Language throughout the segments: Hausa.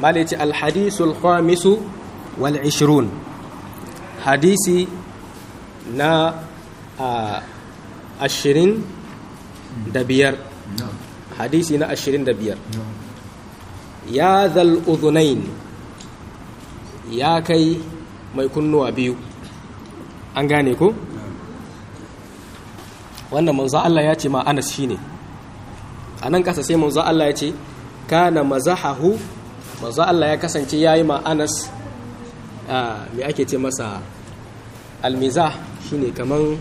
malaci alhadisul khamisu wal 20 hadisi na 25 hadisi na 25 ya zal udhunain ya kai mai kunnuwa biyu an gane ko wannan manzo Allah ya ce ma Anas shine anan kasa sai manzo Allah ya ce kana mazahahu manzo Allah ya kasance yayi ma Anas me ake ce masa almizah shine kaman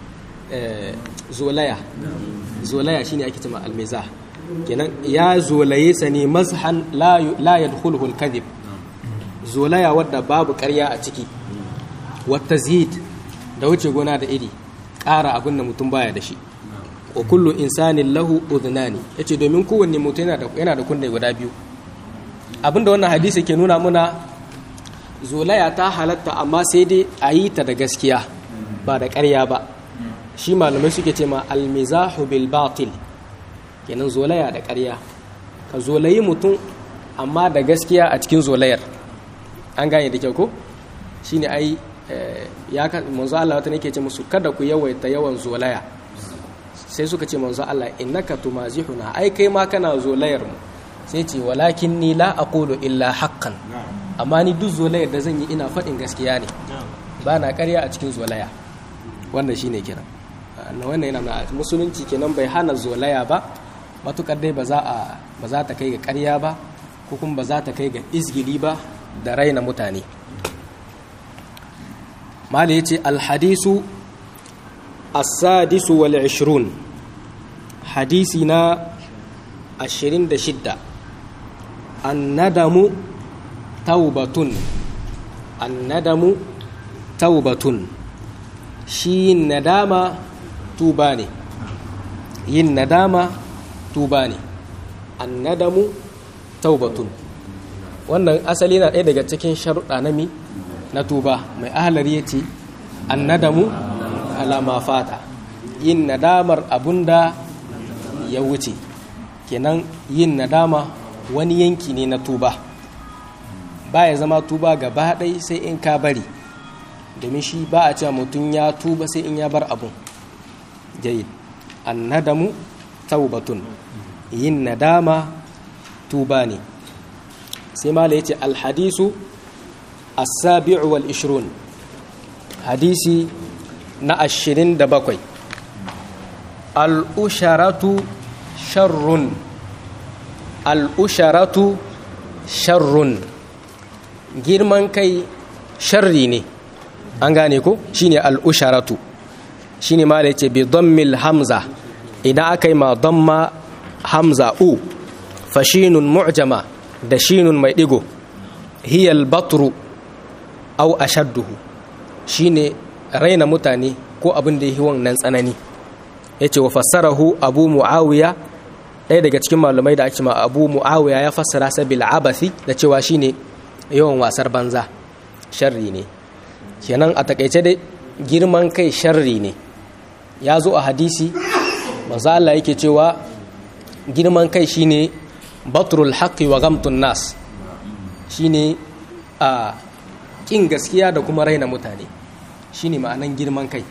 zolaya shine ake ce ma almizah kenan ya zolaye sa ne mazhan la yadkhuluhu alkadhib zolaya wadda babu ƙarya a ciki wata zid da wuce gona da iri ƙara abin da mutum baya da shi wa kullu insanin lahu udhnani yace domin kowanne mutum yana da kunne guda biyu abinda wannan hadisi ke nuna muna zolaya ta halatta amma sai dai a yi ta da gaskiya ba da ƙarya ba shi malamai suke ce ma almizahu bil batil kenan zolaya da ƙarya ka zolayi mutum amma da gaskiya a cikin zolayar an gane da kyau ko shine ai ya manzo Allah wata nake ce musu kada ku yawaita yawan zolaya sai suka ce manzo Allah innaka tumazihuna ai kai ma kana zolayar mu sai ce walakin ni la aqulu illa haqqan amma ni duk zolayar da zan yi ina faɗin gaskiya ne ba na ƙarya a cikin zolaya wannan shine kenan wannan yana na musulunci kenan bai hana zolaya ba matukar dai ba za ta kai ga ƙarya ba ko kuma ba za ta kai ga izgili ba da raina mutane mala yace alhadisu as-sadisu wal 20 hadisi na 26 annadamu taubatun shi yin nadama tuba ne annadamu taubatun wannan asali na ɗaya daga cikin sharuɗa na tuba mai ahalari ya ce annadamu alama fata yin nadamar abunda ya wuce kenan yin nadama wani yanki ne na tuba ba ya zama tuba gaba ɗai sai in ka bari domin shi ba a cewa mutum ya tuba sai in ya bar abun jayyid annadamu taubatun yin nadama tuba ne sai mala yace alhadisu as-sabi'u wal 20 hadisi na 27 al-usharatu sharrun girman kai sharri ne an gane ko shine al-usharatu shine mala yace bi dammil hamza idan aka yi ma damma hamza u fashinun mu'jama da shinun mai digo hiyal batru aw ashadduhu shine raina mutane ko abin da yake wannan tsanani yace wa fassarahu abu muawiya ɗaya daga cikin malamai da ake ma abu muawiya ya fassara sa bil abathi da cewa shine yawan wasar banza sharri ne kenan a takeice dai girman kai sharri ne ya zo a hadisi manzo Allah yake cewa girman kai shine batrul haqqi wa ghamtun nas shine a kin gaskiya da kuma raina mutane shine ma'anan girman kai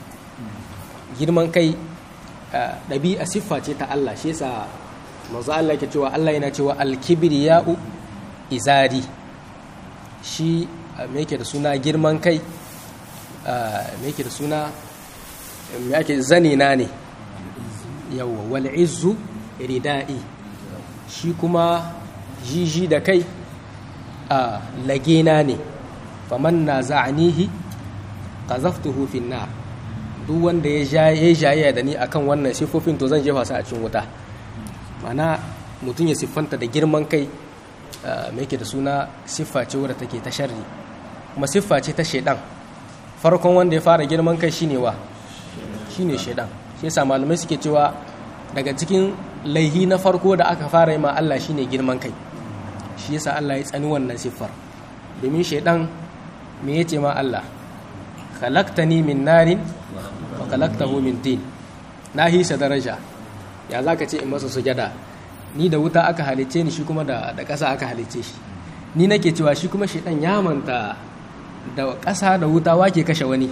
ɗabi'a siffa ce ta Allah shi yasa manzo Allah yake cewa Allah yana cewa al-kibriya'u izari shi me yake da suna girman kai me yake da suna me yake zanina ne yawa wal izzu ridai shi kuma jiji da kai a lagena ne faman naza'anihi qazaftuhu fin nar duk wanda ya jaye da ni akan wannan sifofin to zan jefa su a cikin wuta mana mutum ya siffanta da girman kai me yake da suna siffa ce wadda take ta sharri kuma siffa ce ta shedan farkon wanda ya fara girman kai shine shedan shi yasa malamai suke cewa daga cikin laihi na farko da aka fara yi ma Allah shine girman kai shi yasa Allah ya tsani wannan siffar domin shedan me yace ma Allah khalaqtani min narin wa khalaqtahu min tin na hisa daraja ya zaka ce in masa sujada ni da wuta aka halice ni shi kuma da ƙasa aka halice shi ni nake cewa shi kuma shaidan ya manta da ƙasa da wuta wake kashe wani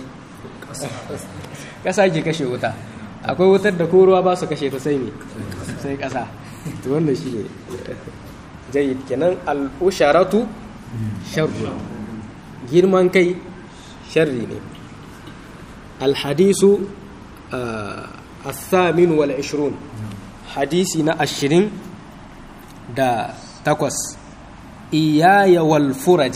ƙasa ke kashe wuta, akwai wutar da ko ruwa ba su kashe ta sai ne sai ƙasa. To wannan shi ne jayyid kenan al'usharatu sharru, girman kai sharri ne. alhadisu الثامن والعشرون حديثي نا 28 إياي والفرج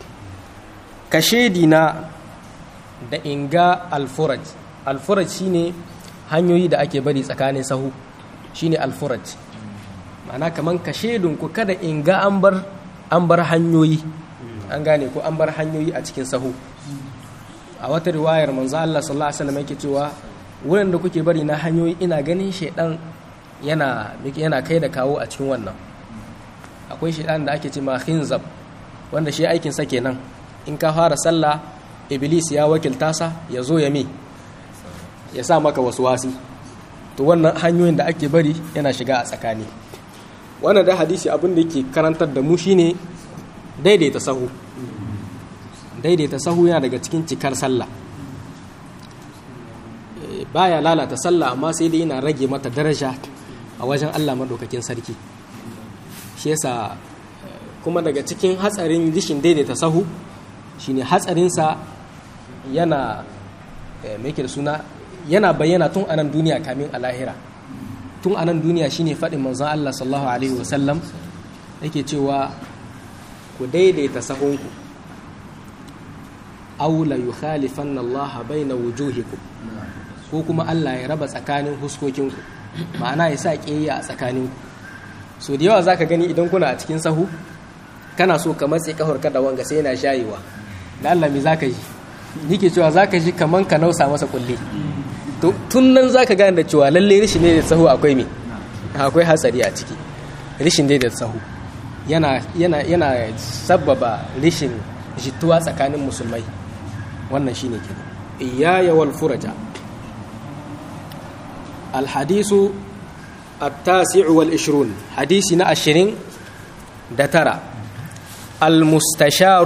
كشيدنا da inga alfuraj. Alfuraj shine hanyoyi da ake bari tsakanin sahu, shine alfuraj. Ma'ana kaman kashedun ku kada inga an bar hanyoyi, an gane ko an bar hanyoyi a cikin sahu. A wata riwayar manzo Allah sallallahu alaihi wasallam yake cewa wurin da kuke bari na hanyoyi ina ganin shedan yana kai da kawo a cikin wannan. Akwai shedan da ake ce ma khinzab, wanda shi aikin sa kenan in ka fara sallah iblis ya wakilta sa ya zo ya sa maka waswasi. To wannan hanyoyin da ake bari yana shiga a tsakani. Wannan da hadisi abin da yake karantar da mu shine daidaita sahu. Daidaita sahu yana daga cikin cikar sallah. Baya lalata sallah amma sai dai yana rage mata daraja a wajen Allah madaukakin sarki. Shi yasa kuma daga cikin hatsarin rishin daidaita sahu shine hatsarinsa yana yana bayyana tun anan duniya kamin a lahira. Tun anan duniya shine faɗin manzon Allah sallallahu alaihi wasallam yake cewa ku daidaita sahunku aw la yukhalifanna Allah baina wujuhikum, ko kuma Allah ya raba tsakanin huskokinku, ma'ana ya sa ƙiyayya a tsakaninku. So da yawa zaka gani idan kuna a cikin sahu kana so ka matse kahorka da wanga sai yana shayewa, da Allah me zaka yi? Nike cewa zaka ji kaman ka nausa masa kulle. To tun nan zaka gane da cewa lalle rishin ne da sahu akwai hatsari a ciki. Rishin ne da sahu yana sabbaba rishin jituwa tsakanin musulmai. Wannan shine kenan. Iyaya wal furaja. الحديث التاسع والعشرون حديثنا 29 المستشار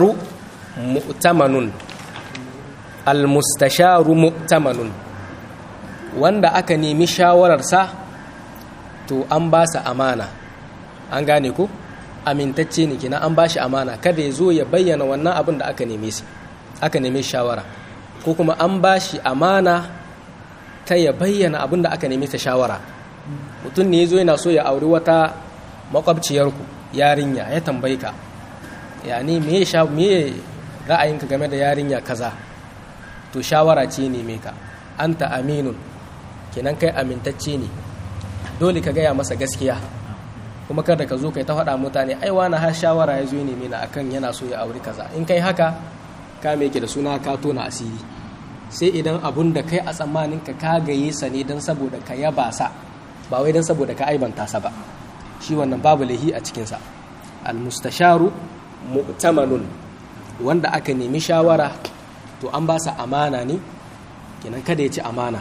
مؤتمن wanda aka nemi shawararsa to an ba sa amana, an gane ko amintacce ne kina an ba shi amana, kada ya zo ya bayyana wannan abin da aka neme shawara, ko kuma an ba shi amana ta ya bayyana abin da aka nemi ta shawara. Mutum ne ya zo yana so ya auri wata makwabciyarku yarinya, ya tambayi ka ya ne me ra'ayinka game da yarinya kaza, to shawara ce ne me ka anta aminun, kenan kai amintacce ne, dole ka gaya masa gaskiya, kuma kada ka zo kai ta faɗa mutane ai wani har shawara ya zo ne mina akan yana so ya auri kaza. In kai haka ka me yake da suna ka tona asiri. Sai idan abun da kai a tsammanin ka gaye sa ne don saboda ka yaba sa, ba wai don saboda ka aibanta sa ba, shi wannan babu lahi a cikinsa. Al-mustasharu mu'tamanun, wanda aka nemi shawara to an ba sa amana ne, kenan kada ya ci amana.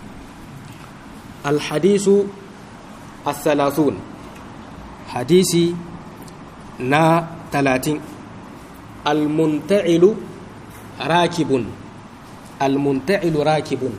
Al-hadisu al-thalathun hadisi na 30 al-munta'ilu rakibun. Al-munta'ilu rakibun,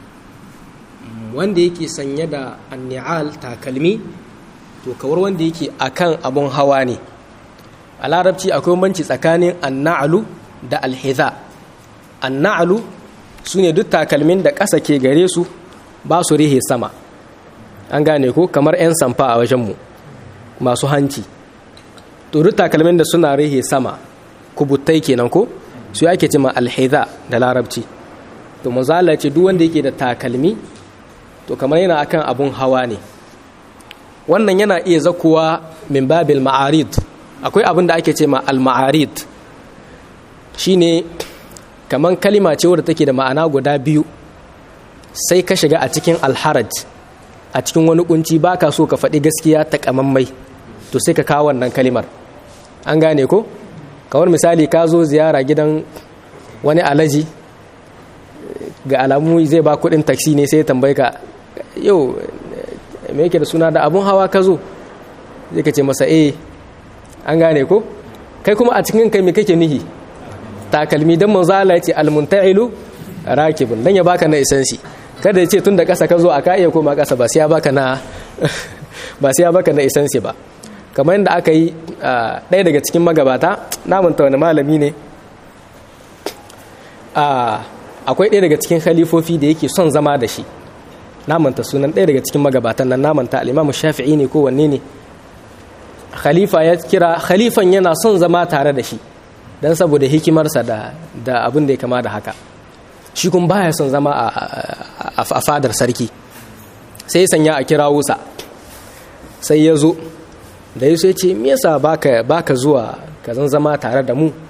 wanda yake sanye da anni'al takalmi, to kawar wanda yake akan abun hawa ne. A larabci akwai banci tsakanin anna'alu da alhiza. Anna'alu sune duk takalmin da ƙasa ke gare su ba su rihe sama, an gane ko kamar 'yan samfa a wajenmu masu hanci. To duk takalmin da suna rihe sama kubutai kenan ko su ake cima alhiza da larabci. To manzo Allah ya ce duk wanda yake da takalmi to kamar yana akan abun hawa ne. Wannan yana iya zakuwa min babil ma'arid. Akwai abin da ake ce ma al-ma'arid, shine kaman kalima ce wadda take da ma'ana guda biyu, sai ka shiga a cikin alharaj, a cikin wani kunci baka so ka faɗi gaskiya ta kamammai, to sai ka kawo wannan kalimar, an gane ko? Kawar misali ka zo ziyara gidan wani alaji, ga alamu zai ba kudin taksi ne, sai ya tambaye ka yau me yake da suna da abun hawa ka zo, zai ka ce masa an gane ko? kai kuma a cikin kai me kake nihi takalmi dan manzo Allah ya ce almunta'ilu rakibun dan ya baka na isansi kada ya ce tun da ƙasa ka zo aka iya koma ƙasa ba sai ya baka na isansi ba kamar yadda aka yi ɗaya daga cikin magabata namanta wani malami ne akwai ɗaya daga cikin khalifofi da yake son zama da shi namanta sunan ɗaya daga cikin magabatan nan namanta al'imamu shafi'i ne ko wanne ne khalifa ya kira khalifan yana son zama tare da shi don saboda hikimarsa da abin da ya kama da haka shi kuma baya son zama a fadar sarki sai sanya a kira wusa sai ya zo da ya ce me yasa baka zuwa ka zama tare da mu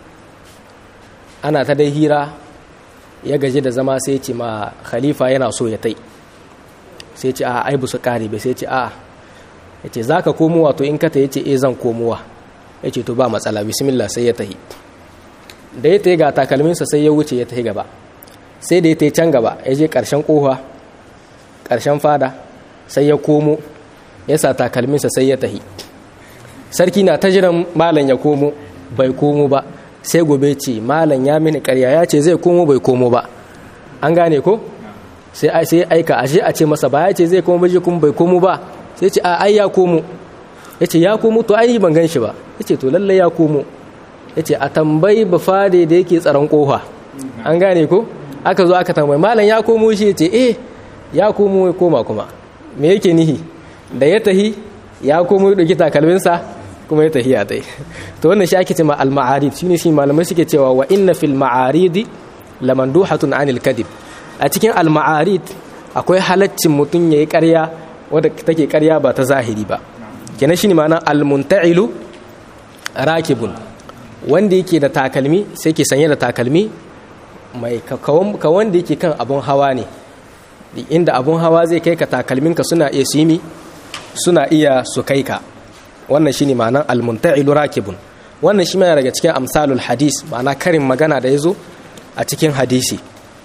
ana ta dai hira ya gaji da zama sai ce ma khalifa yana so ya tai sai ce a ai bu su kare bai sai ce a ya ce za ka komowa to in ka ta ya ce zan komowa ya ce to ba matsala bismillah sai ya tahi da ya tahi ga takalminsa sai ya wuce ya tahi gaba sai da ya tahi can gaba ya je ƙarshen ƙofa ƙarshen fada sai ya komo ya sa takalminsa sai ya tahi sarki na ta jiran malam ya komo bai komo ba sai gobe ce malam ya mini ƙarya ya ce zai komo bai komo ba an gane ko sai aika ashe a ce masa ba ya ce zai komo bai kuma bai komo ba sai ce ai ya komo ya ce ya komo to ai ban gan shi ba ya ce to lallai ya komo ya ce a tambayi bafade da yake tsaron kofa an gane ko aka zo aka tambayi malam ya komo shi ya ce ya komo ya koma kuma me yake nihi da ya tahi ya komo ya ɗauki takalminsa kuma ya tahi ya tai to wannan shi ake cewa al-ma'arid shine shi malamai suke cewa wa inna fil ma'aridi lamanduhatun anil kadib a cikin al-ma'arid akwai halaccin mutum yayi ƙarya wadda take ƙarya ba ta zahiri ba kenan shine ma'ana al-munta'ilu rakibun wanda yake da takalmi sai ke sanye da takalmi mai ka wanda yake kan abun hawa ne inda abun hawa zai kai ka takalminka suna iya simi suna iya su kai ka wannan shine ma'anar al-munta'ilu rakibun wannan shi yana daga cikin amsalul hadis ma'ana karin magana da yazo a cikin hadisi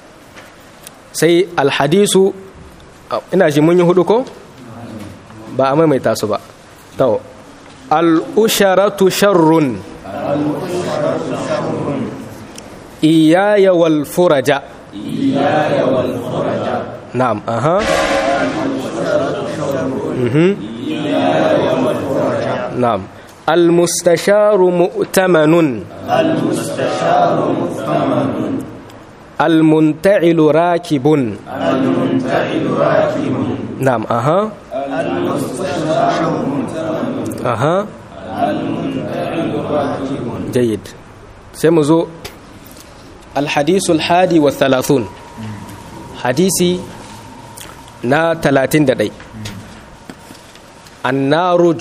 sai al-hadisu ina ji mun yi hudu ko ba a maimaita su ba to al-usharatu sharrun iyaya wal furaja na'am aha نعم المستشار مؤتمن المنتعل راكب نعم أها جيد سيمزو الحديث 31 حديثي نا 31 annaru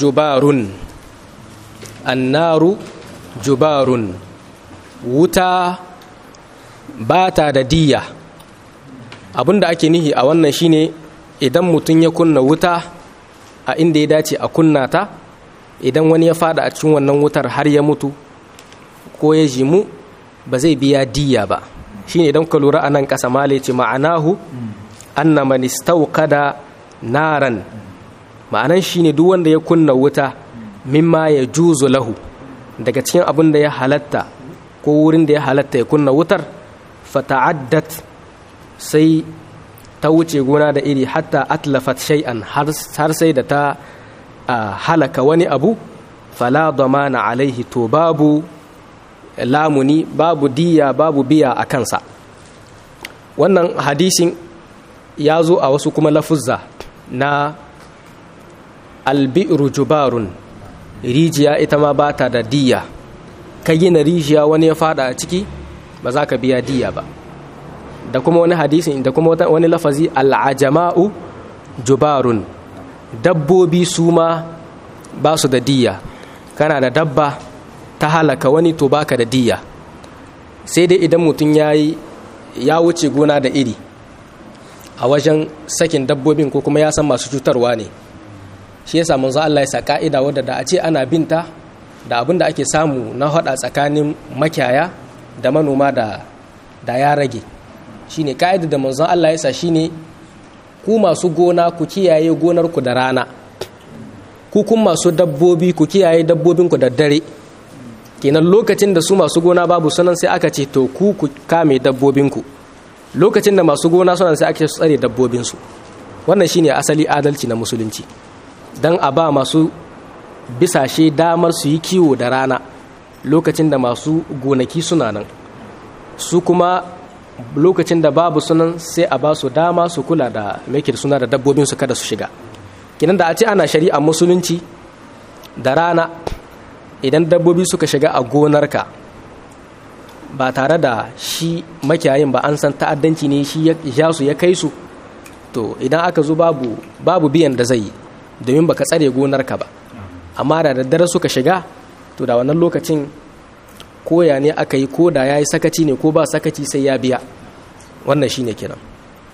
jubarun wuta ba ta da diya abinda ake nihi a wannan shine idan mutum ya kunna wuta a inda ya dace a kunna ta idan wani ya fada a cikin wannan wutar har ya mutu ko ya jimu ba zai biya diya ba shine idan ka lura anan kasa male ce ma'anahu anna man istawqada naran ma'anan shi ne duk wanda ya kunna wuta mimma ya juzu lahu daga cikin abin da ya halatta ko wurin da ya halatta ya kunna wutar fata'addat sai ta wuce gona da iri hatta atlafat shay'an har sai da ta halaka wani abu fala damana alaihi to babu lamuni babu diya babu biya a kansa wannan hadisin ya zo a wasu kuma lafuzza na albi'ru jubarun rijiya ita ma ba ta da diya ka gina rijiya wani ya fada a ciki ba za ka biya diya ba da kuma wani hadisin da kuma wani lafazi al'ajama'u jubarun dabbobi su ma ba su da diya kana da dabba ta halaka wani to baka da diya sai dai idan mutum ya wuce gona da iri a wajen sakin dabbobin ko kuma ya san masu cutarwa ne shi yasa manzo Allah ya sa ka'ida wadda da a ce ana binta da abin da ake samu na hada tsakanin makiyaya da manoma da ya rage shine ka'ida da manzo Allah ya sa shine ku masu gona ku kiyaye gonar ku da rana ku kun masu dabbobi ku kiyaye dabbobin ku da dare kenan lokacin da su masu gona babu sunan sai aka ce to ku kame dabbobinku, lokacin da masu gona sunan sai aka ce su tsare dabbobinsu. Wannan shine asali adalci na musulunci, dan a ba masu bisashe damar su yi kiwo da rana lokacin da masu gonaki suna nan, su kuma lokacin da babu sunan sai a ba su dama su kula da mekir suna da dabbobinsu kada su shiga. Kinan da a ce ana shari'a musulunci da rana idan dabbobi suka shiga a gonarka ba tare da shi makiyayin ba an san ta'addanci ne shi ya su ya kai su, to idan aka zo babu biyan da zai yi domin baka tsare gonarka ba. Amma da daddare suka shiga to da wannan lokacin koya ne aka yi, ko da ya yi sakaci ne ko ba sakaci sai ya biya. Wannan shi ne kiran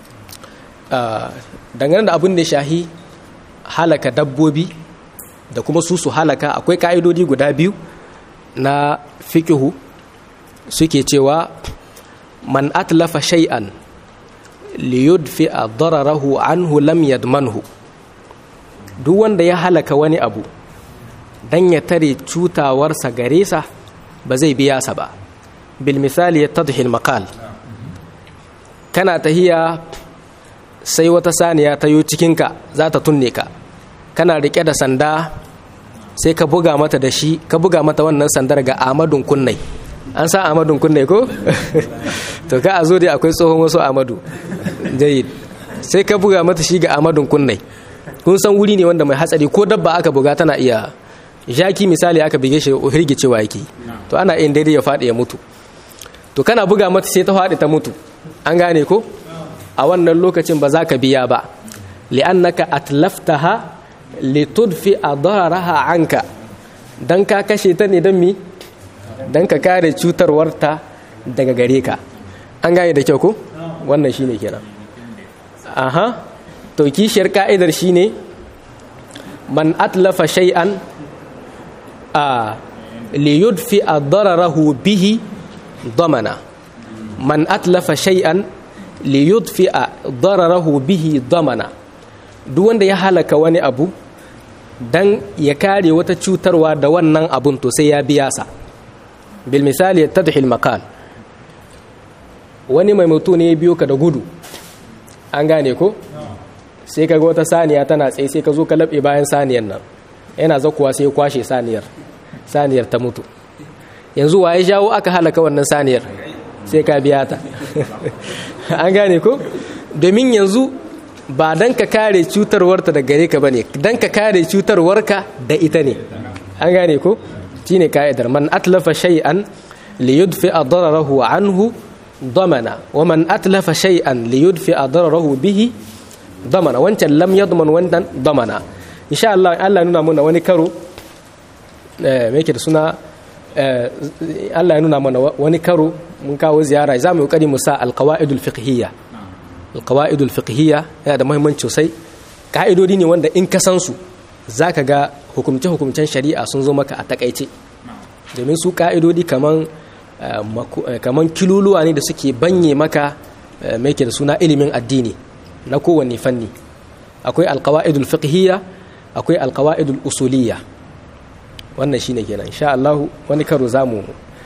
dangane da abin da shahi halaka dabbobi da kuma su halaka. Akwai ka'idodi guda biyu na fiqhu suke cewa man atlafa shay'an liyudfi dararahu anhu lam yadmanhu, duk wanda ya halaka wani abu dan ya tare cutawarsa gare sa ba zai biya sa ba. Bil misali yattadhi al maqal, kana tahiya sai wata saniya ta yo cikinka za ta tunne ka, kana rike da sanda sai ka buga mata da shi, ka buga mata wannan sandar ga amadun kunnai. An sa amadun kunnai ko to ka a zo dai akwai tsohon wasu amadu jayyid, sai ka buga mata shi ga amadun kunnai. Kun san wuri ne wanda mai hatsari, ko dabba aka buga tana iya, jaki misali aka bige shi hirgicewa yake, to ana yin daidai ya faɗi ya mutu. To kana buga mata sai ta faɗi ta mutu, an gane ko? A wannan lokacin ba za ka biya ba, li'annaka atlaftaha litudfi adaraha anka, dan ka kashe ta ne dan mi, dan ka kare cutarwarta daga gare ka. An gane da kyau ko? Wannan shine kenan. Aha, to kishiyar ka'idar shine man atlafa shay'an liyudfi adararahu bihi damana. Man atlafa shay'an liyudfi dararahu bihi damana, duk wanda ya halaka wani abu dan ya kare wata cutarwa da wannan abun to sai ya biya sa. Bil misali yattadhi al maqal, wani mai mutu ne ya biyo ka da gudu, an gane ko? Sai kaga wata saniya tana tsaye, sai ka zo ka labe bayan saniyar nan, yana zakuwa sai ya kwashe saniyar ta mutu. Yanzu waye jawo aka halaka wannan saniyar? Sai ka biya ta. An gane ko? Domin yanzu ba dan ka kare cutarwarta da gare ka bane, dan ka kare cutarwarka da ita ne. An gane ko? Shine kaidar man atlafa shay'an liyudfi dararahu anhu damana, wa man atlafa shay'an liyudfi dararahu bihi damana. Wancan lam yadman, wannan damana. Insha Allah Allah nuna mana wani karo me yake da suna Allah ya nuna mana wani karo mun kawo ziyara, za mu yi kokari mu sa alqawaidul fiqhiyya. Alqawaidul fiqhiyya yana da muhimmanci sosai. Ka'idodi ne wanda in ka san su zaka ga hukumce-hukumcen shari'a sun zo maka a takaice, domin su ka'idodi kaman kiluluwa ne da suke banye maka mai ke da suna ilimin addini na kowane fanni. Akwai alqawaidul fiqhiyya, akwai alqawaidul usuliyya. Wannan shine kenan. Insha Allah wani karo zamu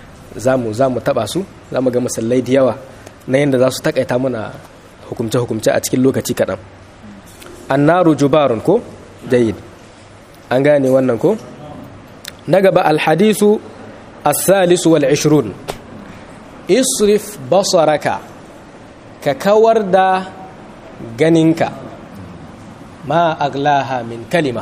taba su, zamu ga masallai da yawa na yanda za su takaita mana hukumce a cikin lokaci kaɗan. Annaru jubarun ko jayyid, an gane wannan ko? Na gaba alhadisu as-salisu wal 20, isrif basaraka, ka kawar da ganinka, ma aglaha min kalima.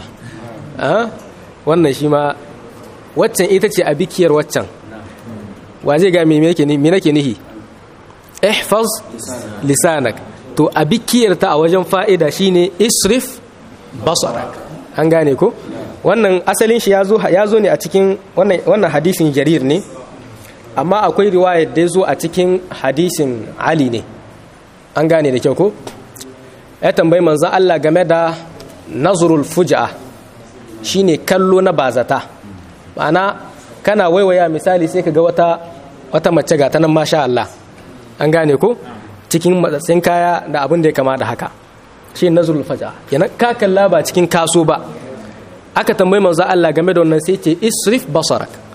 Wannan shi ma waccan ita ce a bikiyar waccan. Wa zai ga me nake nihi? Ihfaz lisanak. To a bikiyar ta a wajen fa'ida shine isrif basarak. An gane ko? Wannan asalin shi ya zo ne a cikin wannan hadisin Jarir ne, amma akwai riwayar da ya zo a cikin hadisin Ali ne. An gane da kyau ko? Ya tambayi manzon Allah game da nazrul fuj'a, shine kallo na bazata. Ma'ana kana waiwaya misali sai ka ga wata mace ga ta nan masha Allah, an gane ko, cikin matsatsin kaya da abin da ya kama da haka, shi nazrul fuj'a. Yana ka kalla ba cikin kaso ba. Aka tambayi manzo Allah game da wannan sai ce isrif basarak,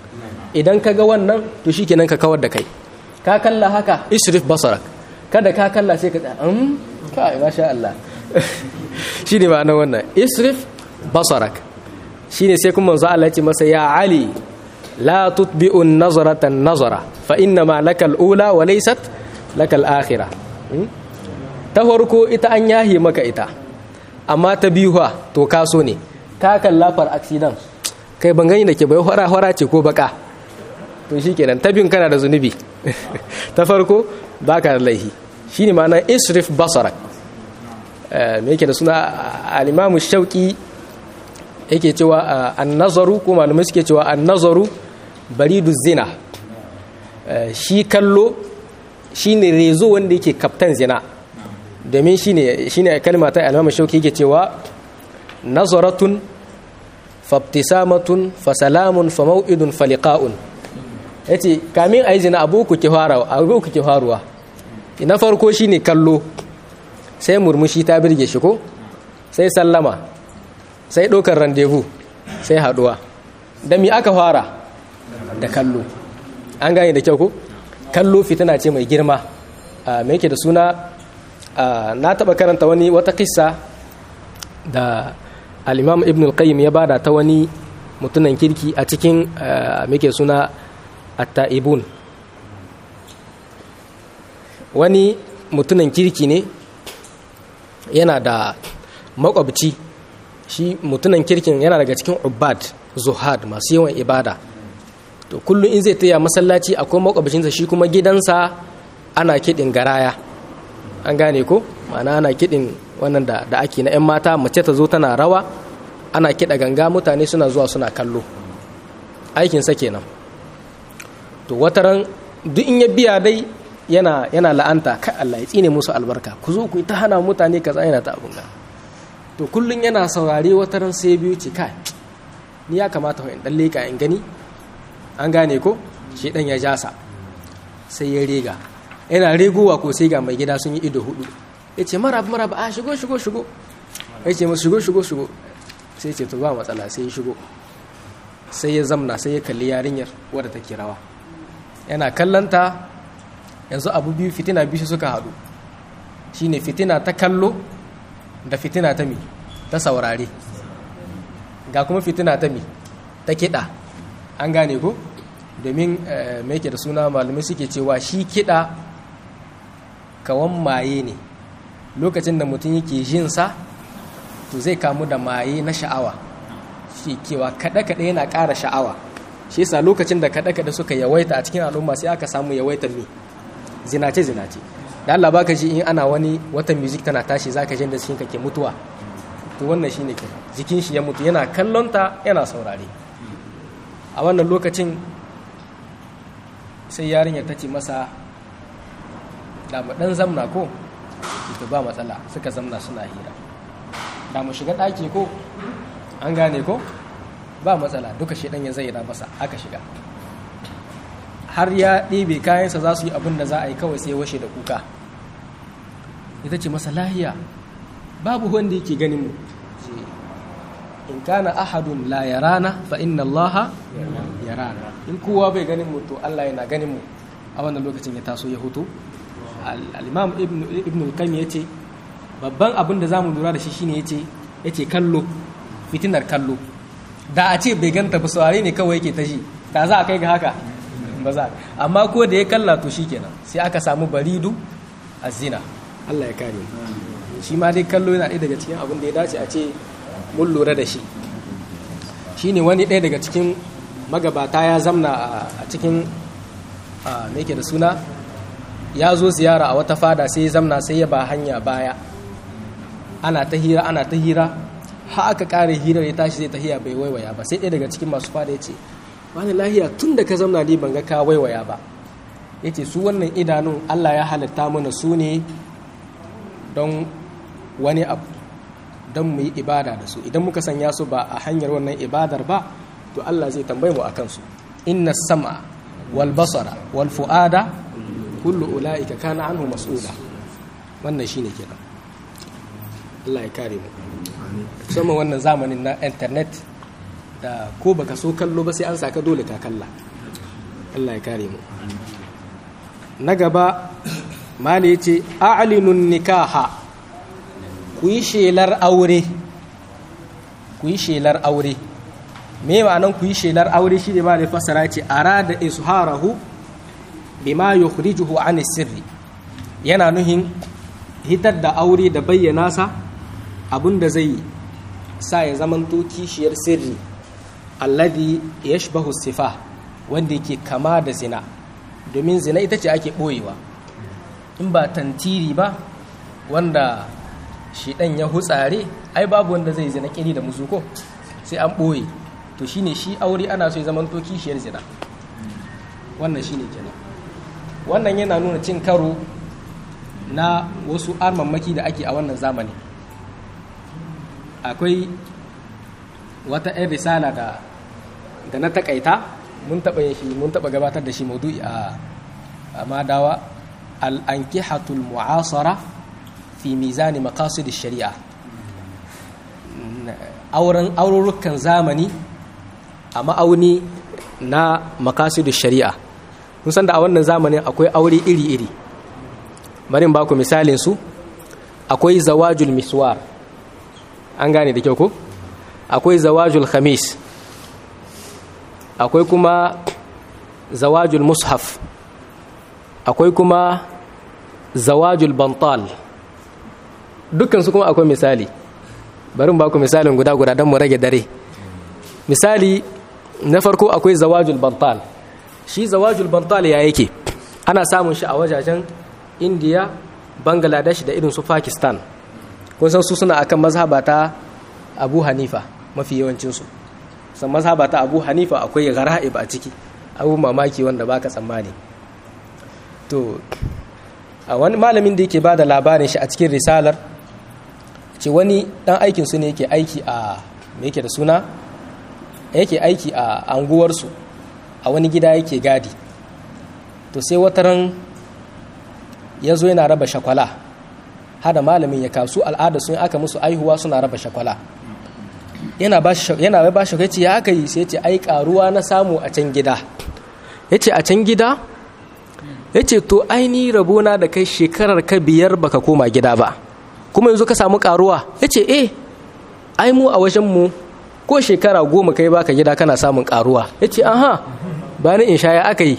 idan ka ga wannan to shikenan ka kawar da kai. Ka kalla haka isrif basarak, kada ka kalla sai ka kai masha Allah shine ma'anar wannan isrif basarak. shine sai kuma manzo Allah ya ce masa ya Ali la tutbi'u an-nazarata an-nazara fa inna ma lakal ula wa laysat lakal akhirah. Ta farko ita an yahi maka ita, amma ta biyu to kaso ne ka kalla far accident kai ban gani da ke bai hora ce ko baka to shikenan ta biyun kana da zunubi ta farko baka da laihi. shine ma'ana isrif basarak. Me yake da suna al-Imam Shauqi yake cewa an-nazaru ko malamai suke cewa an-nazaru baridu zina. Shi kallo shine rezo wanda yake kaftan zina, domin shine kalma ta al-Imam Shauqi yake cewa nazaratun fabtisamatun fasalamun famau'idun faliqa'un. yace kamin ayi zina abu ku ke faruwa na farko shine kallo, sai murmushi ta birge shi ko, sai sallama, sai ɗaukar randevu, sai haɗuwa. da mi aka fara da kallo. An gane da kyau ko kallo fitina ce mai girma. Me yake da suna na taɓa karanta wata kissa da al-Imam Ibn al-Qayyim ya bada ta wani mutunan kirki a cikin me yake suna at-Ta'ibun. Wani mutunan kirki ne, yana da makwabci. Shi mutunan kirkin yana daga cikin ubad zuhad masu yawan ibada. To kullum in zai taya masallaci akwai makwabcinsa, shi kuma gidansa ana kiɗin garaya. An gane ko ma'ana ana kiɗin wannan da ake na 'yan mata, mace ta zo tana rawa, ana kiɗa ganga, mutane suna zuwa suna kallo. Aikinsa kenan. To wataran duk in ya biya dai yana la'anta, kai Allah ya tsine musu albarka, ku zo ku ta hana mutane kaza, yana ta abun nan. To kullun yana saurare, wataran sai biyu ce kai ni ya kamata in dan leka in gani. An gane ko shi dan ya jasa, sai ya riga, yana regowa ko sai ga mai gida sun yi ido hudu. Yace maraba a shigo yace musu shigo sai ce to ba matsala, sai ya shigo, sai ya zamna, sai ya kalli yarinyar wadda take rawa. Yana kallanta, yanzu abu biyu, fitina biyu suka haɗu. Shine fitina ta kallo da fitina ta mi ta saurare, ga kuma fitina ta mi ta kiɗa. An gane ko domin me yake da suna malamai suke cewa shi kiɗa kawan maye ne. Lokacin da mutum yake jinsa to zai kamu da maye na sha'awa. Shi kewa kaɗe-kaɗe yana ƙara sha'awa. Shi yasa lokacin da kaɗe-kaɗe suka yawaita a cikin al'umma, sai aka samu yawaitar mi zinace da Allah baka ji in ana wata music tana tashi, zaka jin da cikin kake mutuwa. To wannan shine ke jikin shi ya mutu, yana kallonta yana saurare. A wannan lokacin sai yarinyar ta ce masa da mu dan zamna ko, to ba matsala. Suka zamna suna hira. Da mu shiga ɗaki ko, an gane ko, ba matsala. Duka shedan ya zayyana masa, aka shiga. Har ya ɗebe kayansa za su yi abin da za a yi, kawai sai ya washe da kuka. Ita ce masa lahiya, babu wanda yake ganin mu. In kana ahadun la yarana fa inna Allaha yarana. In kowa bai ganin mu to Allah yana ganin mu. A wannan lokacin ya taso ya hutu. Al-Imam Ibn al-Qayyim yace babban abin da zamu lura da shi shine yace kallo, fitinar kallo. Da a ce bai ganta ba, saurare ne kawai yake ta shi, ta za a kai ga haka ba za. Amma ko da ya kalla to shikenan, sai aka samu baridu az-zina. Allah ya kare mu. Shi ma dai kallo yana ɗaya daga cikin abin da ya dace a ce mun lura da shi. Shine wani ɗaya daga cikin magabata ya zamna a cikin me yake da suna, ya zo ziyara a wata fada, sai ya zamna, sai ya ba hanya baya. Ana ta hira har aka kare hirar, ya tashi zai tahiya, bai waiwaya ba. Sai ɗaya daga cikin masu fada ya ce, wani lahiya, tun da ka zamna ni ban ga ka waiwaya ba. Ya ce su wannan idanun Allah ya halitta mana su ne don wani abu, don mu yi ibada da su. Idan muka sanya su ba a hanyar wannan ibadar ba, to Allah zai tambaye mu akan su. Inna sam'a wal basara wal fu'ada kullu ulaika kana anhu mas'ula. Wannan shine kenan. Allah ya kare mu. Sama wannan zamanin na internet da ko baka so kallo ba sai an saka dole ka kalla. Allah ya kare mu. Na gaba mali yace a'linun nikaha, ku yi shelar aure. Ku yi shelar aure. Me ma'anan ku yi shelar aure shi ne ma da fasara ce arada isharahu bima yukhrijuhu an sirri, yana nuhin hitar da aure da bayyana sa abinda zai sa ya zamanto kishiyar sirri alladhi yashbahu sifa, wanda yake kama da zina, domin zina ita ce ake boyewa, in ba tantiri ba wanda shi dan ya hutsare ai babu wanda zai zina kiri da musuko sai an boye. To shine shi aure ana so ya zamanto kishiyar zina, wannan shine kenan. Wannan yana nuna cin karo na wasu armammaki da ake a wannan zamani. Akwai wata 'yan risala da na takaita, mun taɓa gabatar da shi maudu'i a madawa, al'ankihatul mu'asara fi mizani maqasid shari'a, aururukan zamani a ma'auni na maqasid shari'a. Kun san da a wannan zamanin akwai aure iri-iri. Bari in ba ku misalin su. Akwai zawajul miswar, an gane da kyau ko? Akwai zawajul khamis, akwai kuma zawajul mushaf, akwai kuma zawajul bantal. Dukkansu kuma akwai misali. Bari in ba ku misalin guda-guda don mu rage dare. Misali na farko akwai zawajul bantal. Shi zawajul bantal ya yake? Ana samun shi a wajajen India, Bangladesh da irin su Pakistan. Kun san su suna akan mazhaba ta Abu Hanifa mafi yawancinsu. San mazhaba ta Abu Hanifa akwai gara'ib a ciki, abu mamaki wanda baka tsammani. To a wani malamin da yake bada labarin shi a cikin risalar, ce wani dan aikin su ne yake aiki a me yake da suna, yake aiki a anguwarsu, a wani gida yake gadi. To sai wataran ya zo yana raba shakwala, hada malamin ya kasu al'ada sun aka musu aihuwa suna raba shakwala. Yana ba shi ya ce ya aka yi, sai ya ce ai karuwa na samu a can gida. Ya ce a can gida? Ya ce to aini rabona da kai shekarar ka 5 baka koma gida ba, kuma yanzu ka samu karuwa. Ya ce ai mu a wajenmu ko shekara 10 kai baka gida kana samun karuwa. Ya ce aha, ba ni in sha ya aka yi.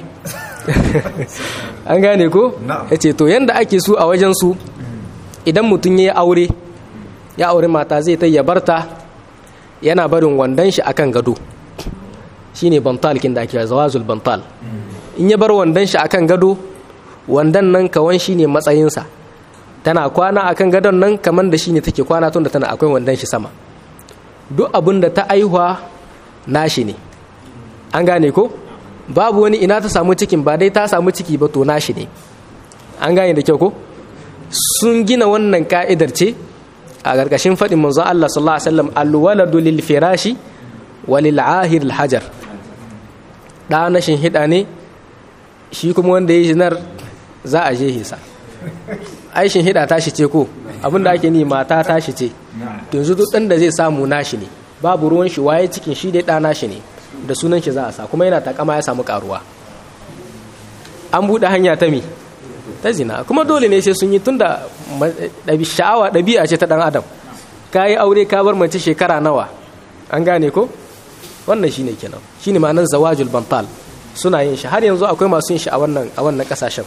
An gane ko? Ya ce to yanda ake su a wajensu, idan mutum ya aure mata zai ta yabarta, yana barin wandon shi akan gado. Shine bantal kin da ake zawazul bantal. In ya bar wandon shi akan gado, wandon nan kawan shine matsayinsa. Tana kwana akan gadon nan kaman da shine take kwana, tunda tana akwai wandon shi sama. Duk abin da ta aihuwa nashi ne. An gane ko? Babu wani ina ta samu cikin, ba dai ta samu ciki ba to nashi ne. An gane da kyau ko? Sun gina wannan ka'idar ce a gargashin faɗin manzon Allah sallallahu alaihi wasallam, alwaladu lil firashi wa lil ahir al hajar. Da na shin hida ne, shi kuma wanda yayi zinar za a je hisa. Ai shin hida tashi ce ko? Abinda ake ni mata tashi ce. To yanzu duk dan da zai samu nashi ne. Babu ruwan shi waye cikin shi dai da nashi ne. Da sunan shi za a sa, kuma yana takama ya samu karuwa. An buɗe hanya ta mi? Ta zina. Kuma dole ne sai sun yi, tunda sha'awa ɗabi'a ce ta ɗan adam. Ka yi aure ka bar mace shekara nawa? An gane ko? Wannan shine kenan. Shine ma'anar zawajul bantal. Suna yin shi har yanzu, akwai masu yin shi a wannan kasashen.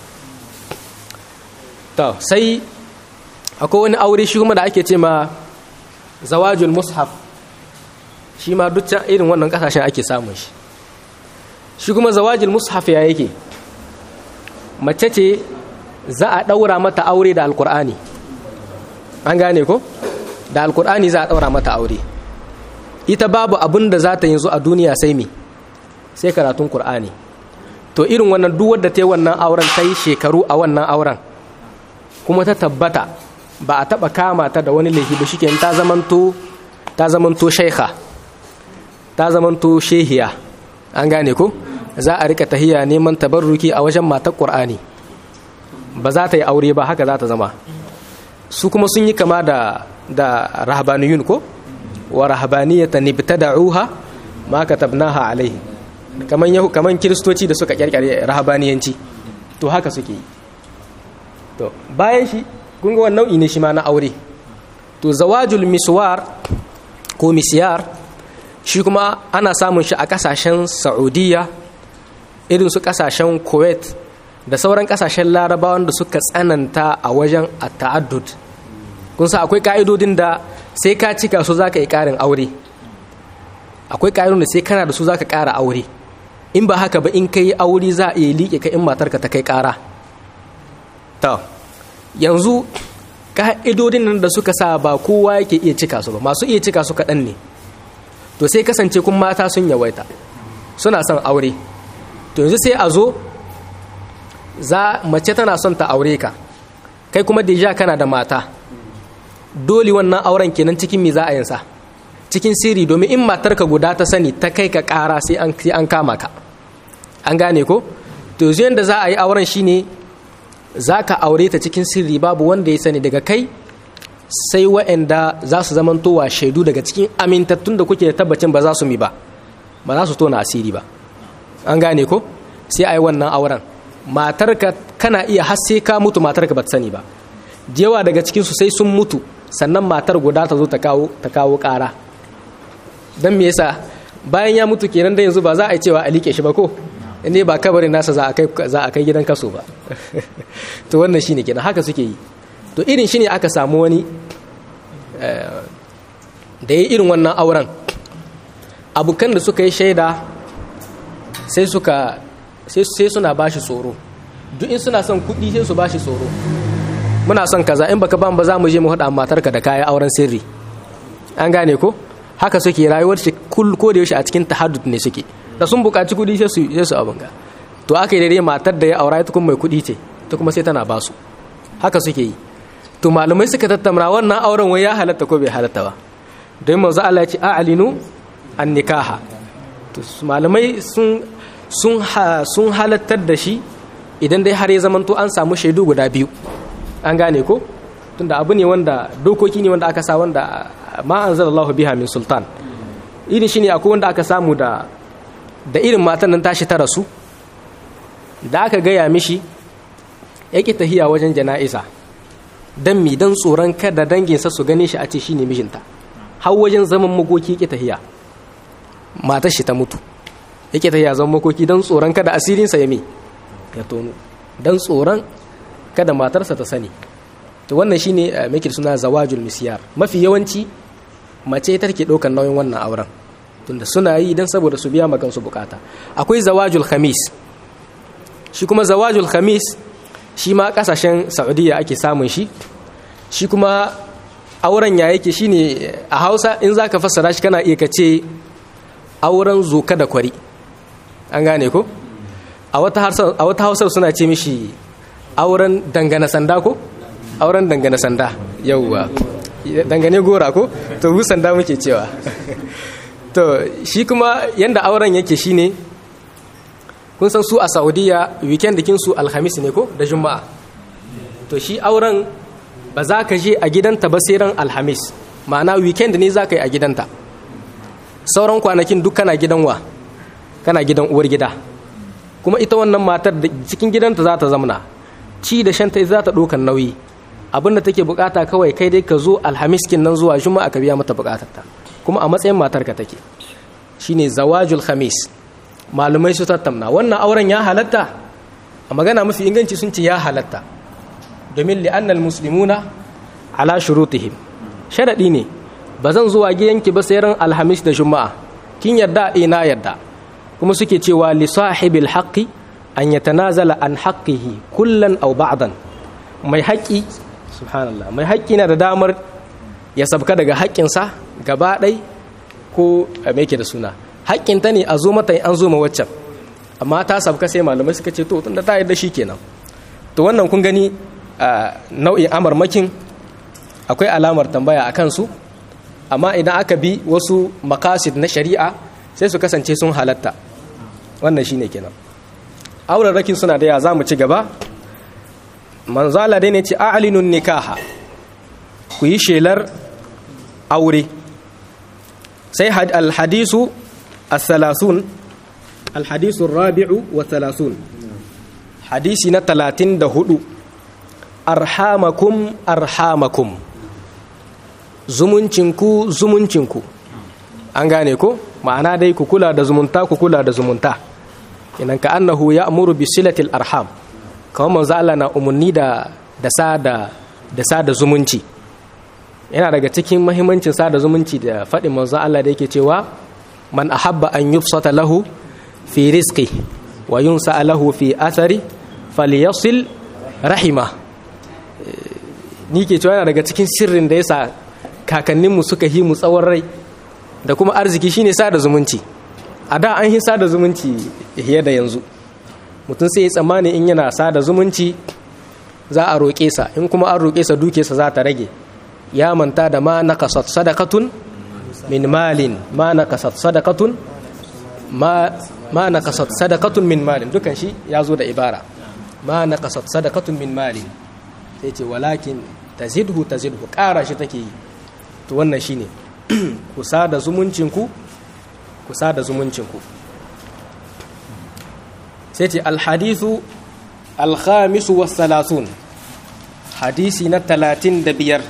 To sai akwai wani aure shi kuma da ake ce ma zawajul mushaf. Shi ma duk irin wannan kasashen ake samun shi. Shi kuma zawajul mushaf ya yake? Mace ce za a daura mata aure da alkur'ani. An gane ko? Da alkur'ani za a daura mata aure. Ita babu abin da za ta yanzu a duniya sai me? Sai karatun Qur'ani. To irin wannan duk wanda ta yi wannan auren, ta yi shekaru a wannan auren, kuma ta tabbata ba a taba kama ta da wani laifi ba, shikenan ta zamanto shaykha, ta zamanto shehiya. An gane ko? Za a rika tahiya neman tabarruki a wajen matar Qur'ani. Ba za ta yi aure ba, haka za ta zama. Su kuma sun yi kama da rahbaniyun ko? Wa rahbaniyatan ibtada'uha ma katabnaha alaihi. kaman kiristoci da suka kirkire rahabaniyanci to haka suke yi. To bayan shi kun ga wannan nau'i ne shi ma na aure. To zawajul miswar ko misyar shi kuma ana samun shi a kasashen Saudiya, irin su kasashen Kuwait da sauran kasashen Larabawan da suka tsananta a wajen at-ta'addud. Kun sa akwai ka'idodin da sai ka cika su zaka yi karin aure, akwai ka'idodin da sai kana da su zaka kara aure, in ba haka ba in kai aure za a iya liƙe ka in matarka ta kai kara. To yanzu ka'idodin nan da suka sa ba kowa yake iya cika su ba, masu iya cika su kaɗan ne. To sai kasance kun mata sun yawaita suna son aure. To yanzu sai a zo mace tana son ta aure ka, kai kuma deja kana da mata, dole wannan auren kenan cikin me za a yinsa, cikin sirri, domin in matarka guda ta sani ta kai ka ƙara sai an kama ka. An gane ko? To yanzu yanda za a yi auren shine za ka aure ta cikin sirri, babu wanda ya sani daga kai sai waɗanda za su zamantowa shaidu daga cikin amintattun da kuke da tabbacin ba za su ba za su tona asiri ba. An gane ko? Sai a yi wannan auren. Matarka kana iya har sai ka mutu matarka ba ta sani ba. Jewa daga cikinsu sai sun mutu sannan matar guda ta zo ta kawo ƙara. Don me yasa bayan ya mutu kenan da yanzu ba za a yi cewa a liƙe shi ba ko? Ne ba kabarin nasa za a kai gidan kaso ba. To wannan shine kenan haka suke yi. To irin shine aka samu wani da ya irin wannan auren, abokan da suka yi shaida sai suna bashi tsoro. Duk in suna son kuɗi sai su bashi tsoro, muna son kaza, in baka ban ba za mu je mu haɗa matarka da kayan auren sirri. An gane ko? Haka suke rayuwar shi ko da yaushe a cikin tahaddud ne suke, da sun buƙaci kuɗi sai su abin ga. To aka yi daidai matar da ya aura ita kuma mai kuɗi ce, ta kuma sai tana basu. Haka suke yi. To malamai suka tattauna wannan auren wai ya halatta ko bai halatta ba, don manzo Allah ya ce a'linu an-nikaha. To malamai sun halattar da shi idan dai har ya zamanto an samu shaidu guda biyu. An gane ko? Tunda abu ne wanda dokoki ne wanda aka sa wanda ma anzalallahu biha min sultan. Irin shi ne akwai wanda aka samu da irin matan nan tashi ta rasu, da aka gaya mishi yake tahiya wajen jana'iza dan dan tsoron kada danginsa su gane shi a ce shine mijinta. Har wajen zaman makoki yake tahiya, matar shi ta mutu, yake tahiya zaman makoki dan tsoron kada asirinsa ya tono, dan tsoron kada matarsa ta sani. To wannan shine make suna zawajul misyar. Mafi yawanci mace ta take ɗaukar nauyin wannan auren, tunda suna yi dan saboda su biya magan su bukata. Akwai zawajul khamis. Shi kuma zawajul khamis shi ma kasashen Saudiya ake samun shi. Shi kuma auren ya yake shine a Hausa in zaka fassara shi kana iya kace auren zoka da kwari. An gane ko? A wata Hausar suna ce mishi auren dangana sanda ko? Auren dangana sanda. Yawwa. Dangane gora ko? To mu sanda muke cewa. To shi kuma yanda auren yake shine, kun san su a Saudiya weekend dikin su Alhamis ne ko da Juma'a. To shi auren ba za ka je a gidanta ba sai ran Alhamis, ma'ana weekend ne za ka yi a gidanta. Sauran kwanakin duk kana gidan wa? Kana gidan uwar gida. Kuma ita wannan matar da cikin gidanta za ta zamna, ci da shanta za ta ɗaukan nauyi. Abin da take bukata kawai kai dai ka zo Alhamis kin nan zuwa Juma'a ka biya mata bukatarta, kuma a matsayin matarka take. Shine zawajul khamis. Malumai su tattauna wannan auren ya halatta, a magana mafi inganci sun ce ya halatta, domin li'annal muslimuna ala shurutihim. Sharadi ne ba zan zuwa gidanki ba sai ran Alhamis da Juma'a. Kin yarda? Ina yarda. Kuma suke cewa li sahibil haqqi an yatanazala an haqqihi kullan aw ba'dan. Mai haƙi, subhanallah, mai haƙi na da damar ya sabka daga haƙƙinsa gaba ɗai ko me yake da suna. Haƙƙinta ne a zo mata an zo ma waccan, amma ta sabka sai malamai suka ce to tunda ta yarda shi kenan. To wannan kun gani nau'in amarmakin akwai alamar tambaya a kansu, amma idan aka bi wasu makasid na shari'a sai su kasance sun halatta. Wannan shine kenan. Aurarrakin suna da ya za mu ci gaba. Manzala dai ne ce a'linun nikaha, ku yi shelar aure. Sai al-hadisu as-salasun, الحديث الرابع والثلاثون حديثنا 34 أرحامكم zumuncinku an gane ko ma'ana dai ku kula da zumunta idan ka annahu ya'muru bi silatil arham kawai manzo Allah na umarni da sada zumunci yana daga cikin muhimmancin sada zumunci da faɗin manzo Allah da yake cewa man ahabba an yubsata lahu fi rizqi wa yunsa lahu fi athari falyasil rahima ni ke cewa yana daga cikin sirrin da yasa kakanninmu suka yi mu tsawon rai da kuma arziki shine sada zumunci a da an yi sada zumunci fiye da yanzu mutum sai ya tsammani in yana sada zumunci za a roƙe sa in kuma an roƙe sa duke sa za ta rage ya manta da ma naqasat sadaqatun min malin ma naqasat sadaqatun min malin dukan shi ya zo da ibara ma naqasat sadaqatun min malin sai ce walakin tazidhu ƙara shi take yi to wannan shine ku sada zumuncinku sai ce alhadithu alkhamisu wassalasun hadisi na 35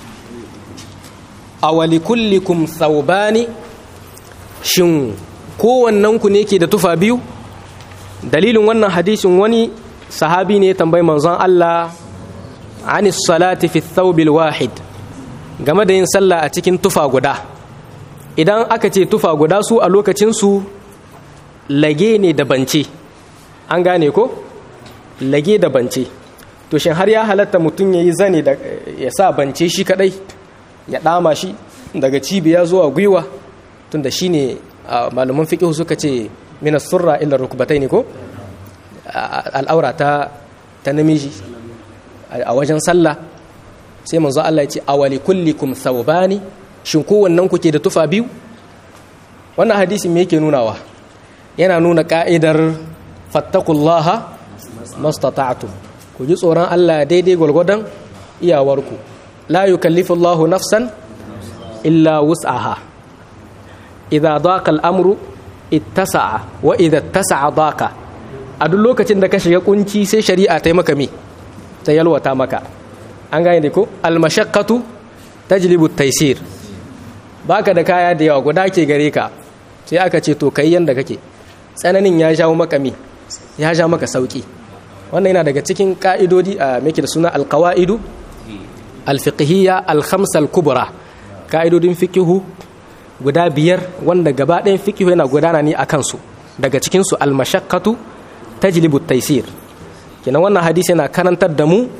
awali kullikum thawbani shin kowannenku ne ke da tufa biyu dalilin wannan hadisin wani sahabi ne ya tambayi manzon Allah anis salati fi thawbil wahid game da yin sallah a cikin tufa guda idan aka ce tufa guda su a lokacinsu lage ne da bance an gane ko lage da bance to shin har ya halatta mutum ya yi zane da ya sa bance shi kadai ya dama shi daga cibiya zuwa gwiwa tunda shi ne malaman fiqh suka ce minas surra illa rukbataini ko al'aura ta namiji a wajen sallah sai manzo Allah ya ce awali kullikum thawbani shin kowannen ku ke da tufa biyu wannan hadisi me yake nunawa yana nuna ka'idar fattaqullaha mastata'tum ku ji tsoron Allah daidai gwargwadon iyawarku la yukallifu Allahu nafsan illa wus'aha idza daqa al-amru ittasa'a wa idza ittasa'a daqa a duk lokacin da ka shiga kunci sai shari'a ta yi maka me ta yalwata maka an gane da ko almashaqqatu tajlibu at-taysir baka da kaya da yawa guda ke gare ka sai aka ce to kai yanda kake tsananin ya jawo maka me ya ja maka sauki wannan yana daga cikin ka'idodi a meke da suna alqawaidu alfiqhiyya alkhamsa alkubra ka'idodin fiqhu guda biyar wanda gaba ɗayan fiqhu yana gudana ne akan su daga cikin su almashaqqatu tajlibu at-taysir kina wannan hadisi yana karantar da mu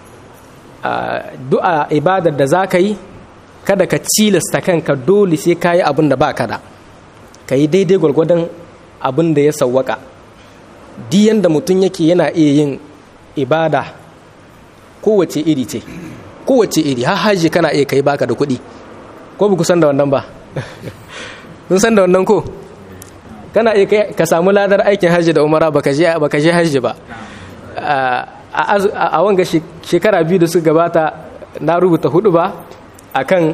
du'a ibadar da za ka yi kada ka cilasta kanka dole sai ka yi abin da ba ka da ka yi daidai gwargwadon abin da ya sawwaka diyan da mutum yake yana iya yin ibada kowace iri ce kowace iri har haji kana iya kai baka da kuɗi ko ba ku san da wannan ba kun san da wannan ko kana iya ka samu ladar aikin haji da umara baka je haji ba a wanga shekara biyu da suka gabata na rubuta hudu ba akan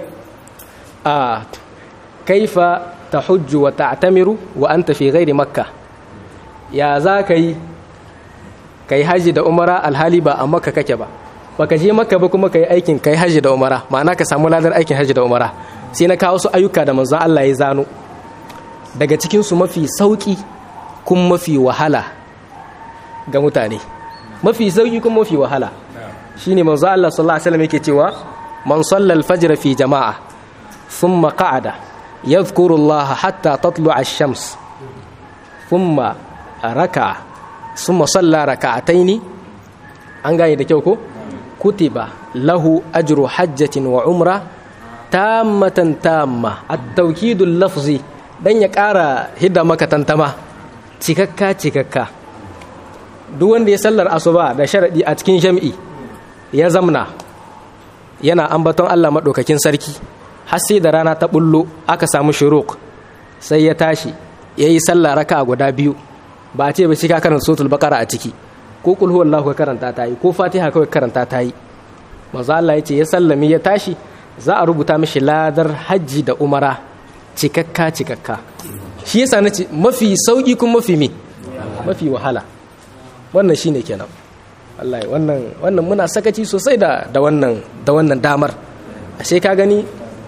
kaifa tahujju wa ta'tamiru wa anta fi ghairi makka ya za ka yi kai haji da umara alhali ba a makka kake ba baka je makka ba kuma kai aikin kai haji da umara ma'ana ka samu ladar aikin haji da umara sai na kawo su ayyuka da manzon Allah ya zano daga cikin su mafi sauki kuma mafi wahala ga mutane mafi sauki kuma mafi wahala shine manzo Allah sallallahu alaihi wasallam yake cewa man salla al-fajr fi jama'a thumma qa'ada yadhkuru Allah hatta tatlu'a ash-shams thumma raka'a thumma salla raka'ataini an gane da kyau ko kutiba lahu ajru hajjatin wa umra tammatan tamma at-tawkidul lafzi dan ya ƙara hidda maka tantama cikakka duk wanda ya sallar asuba da sharadi a cikin jami'i ya zamna yana ambaton Allah madaukakin sarki har sai da rana ta bullo aka samu shuruq sai ya tashi yayi sallah raka'a guda biyu ba a ce ba shi ka karanta suratul baqara a ciki ko kul huwallahu ka karanta ta yi ko fatiha kawai karanta ta yi manzo Allah ya ce ya sallami ya tashi za a rubuta mishi ladar hajji da umara cikakka shi yasa nace mafi sauki kuma mafi wahala wannan shine kenan wallahi wannan muna sakaci sosai da wannan damar ashe ka gani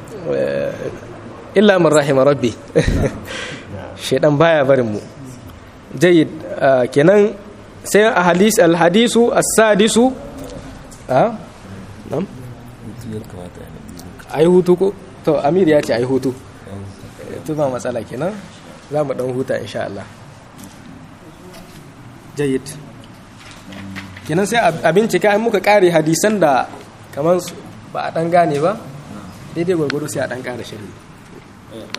illa man rahima rabbi shedan baya barin mu jayyid kenan sai al-hadisu as-sadisu nam ai hutu ko to amir ya ce ai hutu to ba matsala kenan za mu dan huta insha Allah jayyid kenan sai a bincika in muka kare hadisan da kaman ba a dan gane ba daidai gwargwado sai a dan kara shiri